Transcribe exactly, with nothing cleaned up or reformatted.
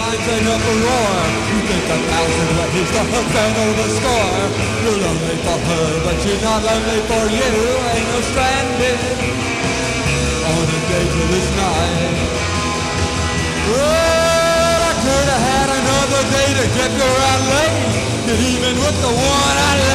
lines and up a roar. You think a thousand but he's the hook and know the score. You're lonely for her, but she's not lonely for you. And you're stranded on a date to this night. Well, I could have had another day to get you out late. But even with the one I